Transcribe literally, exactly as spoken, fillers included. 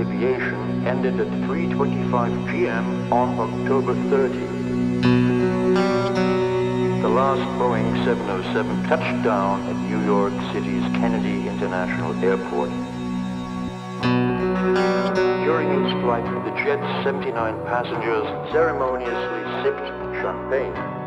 aviation ended at three twenty-five p m on October thirtieth. The last Boeing seven oh seven touched down at New York City's Kennedy International Airport. During its flight, the jet's seventy-nine passengers ceremoniously sipped champagne.